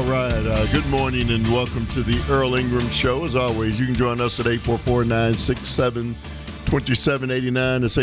All right. Good morning and welcome to the Earl Ingram Show. As always, you can join us at 844-967-2789. That's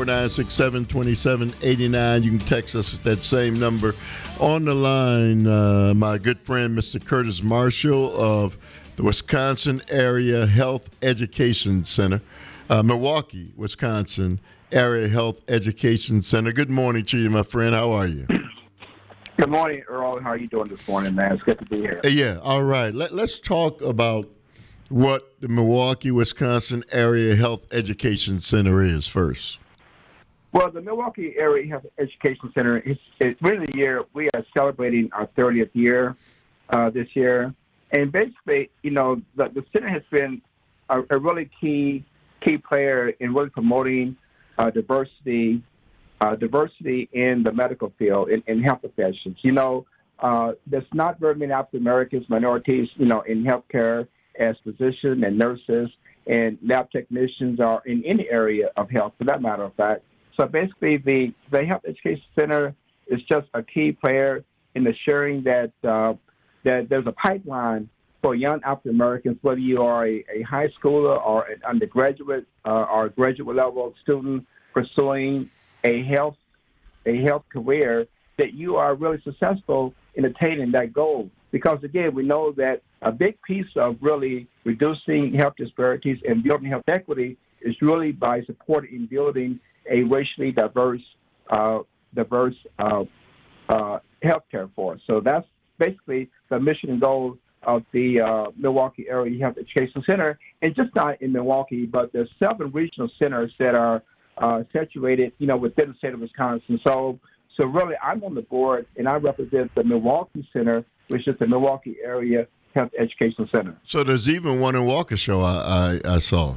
844-967-2789. You can text us at that same number. On the line, my good friend, Mr. Curtis Marshall of the Wisconsin Area Health Education Center, Milwaukee, Wisconsin Area Health Education Center. Good morning to you, my friend. How are you? Good morning, Earl. How are you doing this morning, man? It's good to be here. Yeah, all right. Let's talk about what the Milwaukee, Wisconsin Area Health Education Center is first. Well, the Milwaukee Area Health Education Center, it's really the year we are celebrating our 30th year this year. And basically, the center has been a really key player in really promoting diversity in the medical field, in health professions. There's not very many African Americans, minorities, in healthcare as physicians and nurses and lab technicians or in any area of health, for that matter of fact. So basically, the Health Education Center is just a key player in ensuring that there's a pipeline for young African Americans, whether you are a high schooler or an undergraduate or graduate level student pursuing a health career, that you are really successful in attaining that goal. Because again, we know that a big piece of really reducing health disparities and building health equity is really by supporting and building a racially diverse healthcare force. So that's basically the mission and goal of the Milwaukee Area Health Education Center, and just not in Milwaukee, but there's 7 regional centers that are situated, within the state of Wisconsin. So really, I'm on the board, and I represent the Milwaukee Center, which is the Milwaukee Area Health Education Center. So there's even one in Waukesha I saw.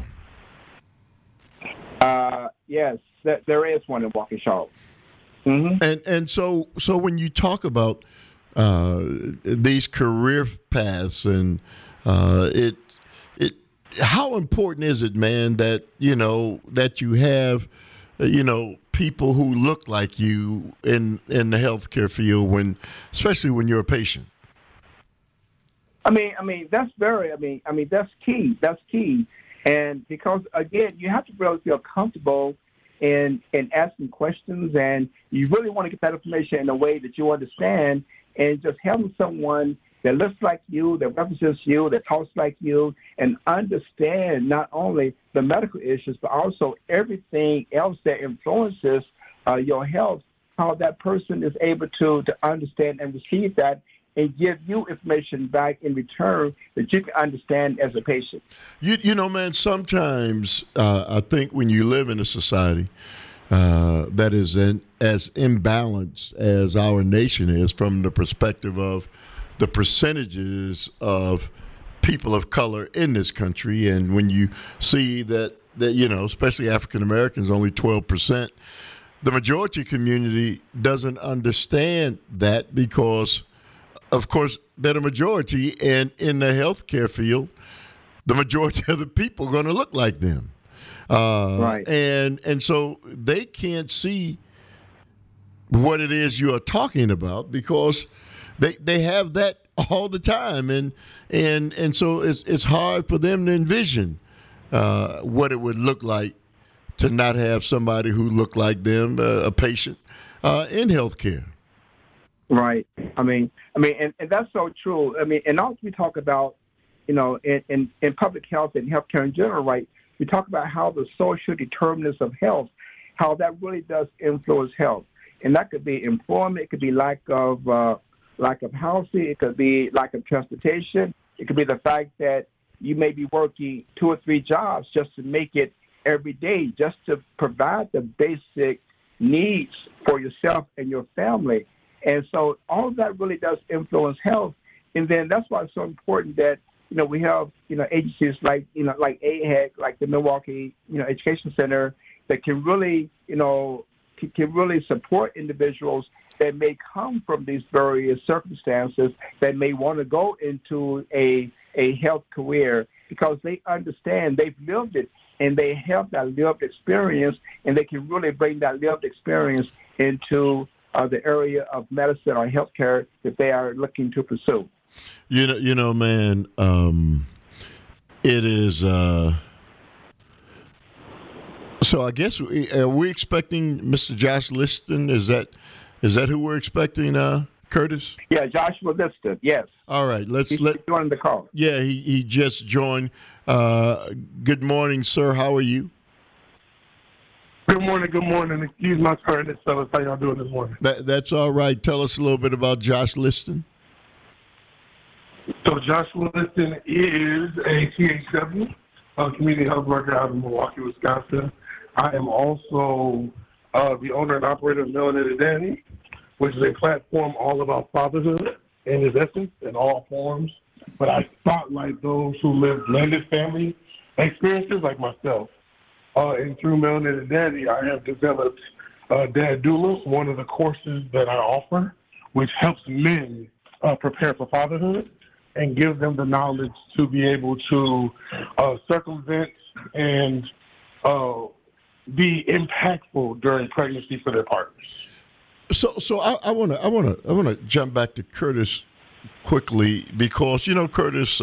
Yes, there is one in Waukesha. Mm-hmm. And so when you talk about these career paths and how important is it, man, that that you have people who look like you in the healthcare field especially when you're a patient? I mean that's that's key. That's key, and because again, you have to really feel comfortable in asking questions, and you really want to get that information in a way that you understand, and just having someone that looks like you, that represents you, that talks like you, and understand not only the medical issues, but also everything else that influences your health, how that person is able to understand and receive that and give you information back in return that you can understand as a patient. Man, sometimes I think when you live in a society that is as imbalanced as our nation is from the perspective of the percentages of people of color in this country, and when you see that especially African Americans, only 12%, the majority community doesn't understand that because, of course, they're the majority, and in the healthcare field, the majority of the people are going to look like them. Right. And so they can't see what it is you are talking about because they have that all the time, and so it's hard for them to envision what it would look like to not have somebody who looked like them, a patient in healthcare. Right. And that's so true. And also we talk about, in public health and healthcare in general, right? We talk about how the social determinants of health, how that really does influence health, and that could be employment, it could be lack of housing, it could be lack of transportation, it could be the fact that you may be working 2 or 3 jobs just to make it every day, just to provide the basic needs for yourself and your family. And so all of that really does influence health. And then that's why it's so important that, we have, agencies like AHEC, like the Milwaukee, Education Center that can really, can really support individuals that may come from these various circumstances that may want to go into a health career because they understand, they've lived it, and they have that lived experience, and they can really bring that lived experience into the area of medicine or healthcare that they are looking to pursue. Man. It is. So I guess are we expecting Mr. Josh Liston? Is that who we're expecting, Curtis? Yeah, Joshua Liston. Yes. All right. Let's He's joining the call. Yeah, he just joined. Good morning, sir. How are you? Good morning. Excuse my tardiness, fellas. How y'all doing this morning? That's all right. Tell us a little bit about Josh Liston. So Joshua Liston is a THW, community health worker out in Milwaukee, Wisconsin. I am also the owner and operator of Melanated Daddy, which is a platform all about fatherhood in its essence in all forms. But I spotlight those who live blended family experiences like myself. And through Melanated Daddy, I have developed Dad Doula, one of the courses that I offer, which helps men prepare for fatherhood and give them the knowledge to be able to circumvent and be impactful during pregnancy for their partners. So I wanna jump back to Curtis quickly because Curtis,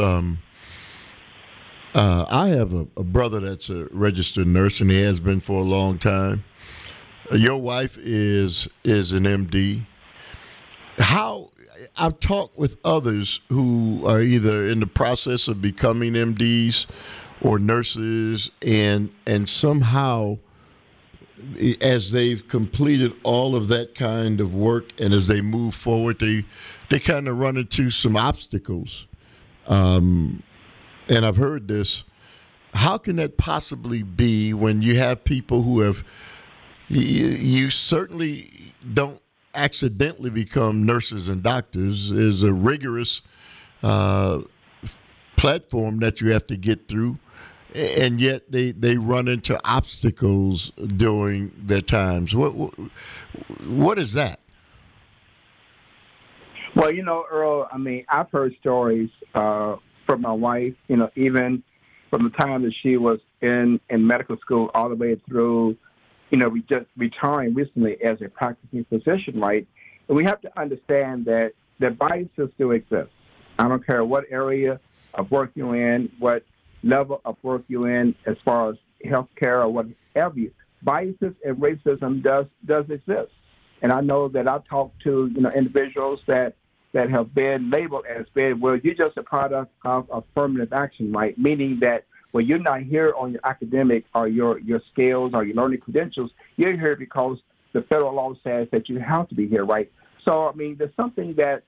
I have a brother that's a registered nurse and he has been for a long time. Your wife is an MD. I've talked with others who are either in the process of becoming MDs or nurses, and somehow, as they've completed all of that kind of work, and as they move forward, they kind of run into some obstacles. And I've heard this. How can that possibly be when you have people who have? You certainly don't accidentally become nurses and doctors. Is a rigorous platform that you have to get through, and yet they run into obstacles during their times. What is that? Well, Earl, I've heard stories from my wife, even from the time that she was in medical school all the way through, we just retiring recently as a practicing physician, right? And we have to understand that biases still exist. I don't care what area of work you're in, what level of work you're in, as far as healthcare or whatever. Biases and racism does exist. And I know that I've talked to individuals that have been labeled as being, well, you're just a product of affirmative action, right? Meaning that when you're not here on your academic or your skills or your learning credentials, you're here because the federal law says that you have to be here, right? So there's something that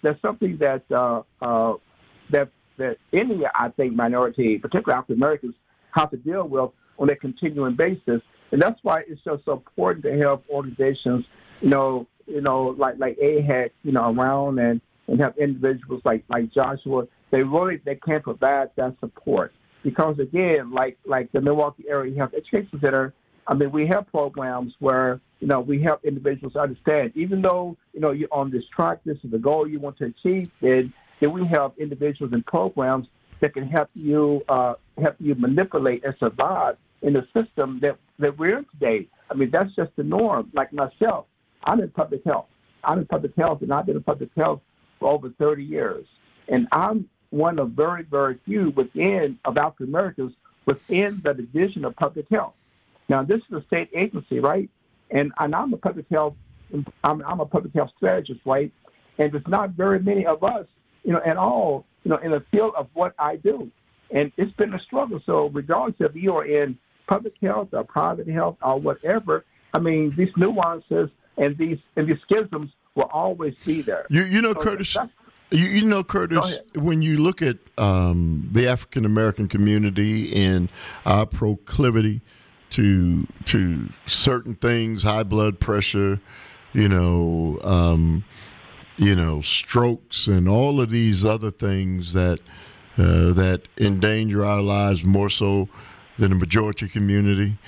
any, I think, minority, particularly African Americans, have to deal with on a continuing basis, and that's why it's just so important to help organizations, like AHEC, around and have individuals like Joshua. They can provide that support. Because again, like the Milwaukee Area Health Education Center, we have programs where we help individuals understand. Even though you're on this track, this is the goal you want to achieve. Then we have individuals and programs that can help you manipulate and survive in the system that we're in today. That's just the norm. Like myself, I'm in public health, and I've been in public health for over 30 years, and I'm one of very, very few of African Americans within the Division of Public Health. Now, this is a state agency, right? And I'm a public health strategist, right? And there's not very many of us, at all, in the field of what I do. And it's been a struggle. So regardless if you are in public health or private health or whatever, these nuances and these schisms will always be there. Curtis. Curtis, when you look at the African American community and our proclivity to certain things, high blood pressure, strokes, and all of these other things that endanger our lives more so than the majority community,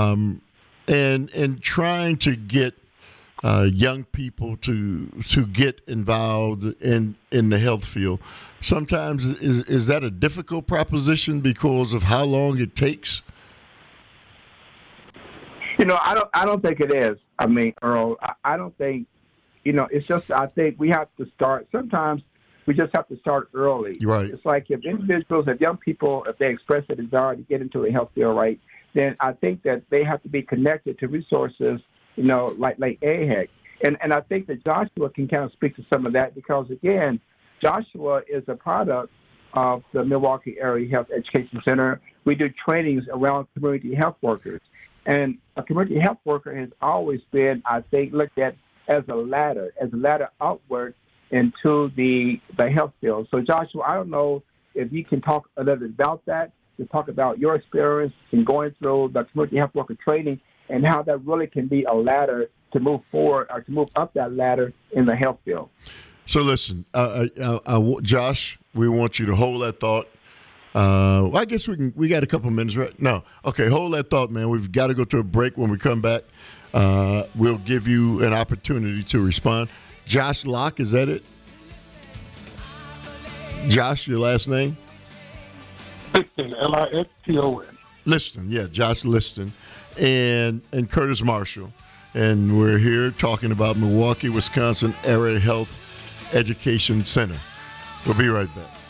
and trying to get young people to get involved in the health field. Sometimes is that a difficult proposition because of how long it takes? I don't think it is. Earl, I don't think it's just, I think we have to start. Sometimes we just have to start early. Right. It's like if young people, if they express a desire to get into a health field, right, then I think that they have to be connected to resources, like AHEC. And I think that Joshua can kind of speak to some of that because, again, Joshua is a product of the Milwaukee Area Health Education Center. We do trainings around community health workers. And a community health worker has always been, I think, looked at as a ladder outward into the health field. So, Joshua, I don't know if you can talk a little bit about that, to talk about your experience in going through the community health worker training and how that really can be a ladder to move forward or to move up that ladder in the health field. So listen, Josh, we want you to hold that thought. I guess we got a couple minutes, right? No. Okay, hold that thought, man. We've got to go to a break. When we come back, we'll give you an opportunity to respond. Josh Locke, is that it? Josh, your last name? Liston, Liston. Liston, yeah, Josh Liston. And Curtis Marshall. And we're here talking about Milwaukee, Wisconsin Area Health Education Center. We'll be right back.